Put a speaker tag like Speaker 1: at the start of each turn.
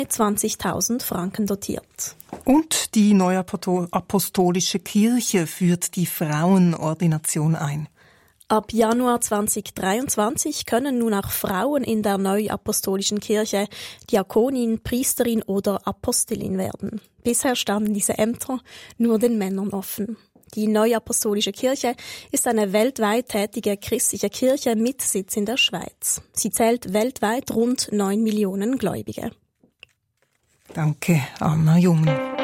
Speaker 1: 20.000 Franken dotiert.
Speaker 2: Und die Neuapostolische Kirche führt die Frauenordination ein.
Speaker 1: Ab Januar 2023 können nun auch Frauen in der Neuapostolischen Kirche Diakonin, Priesterin oder Apostelin werden. Bisher standen diese Ämter nur den Männern offen. Die Neuapostolische Kirche ist eine weltweit tätige christliche Kirche mit Sitz in der Schweiz. Sie zählt weltweit rund 9 Millionen Gläubige.
Speaker 2: Danke, Anna Jung.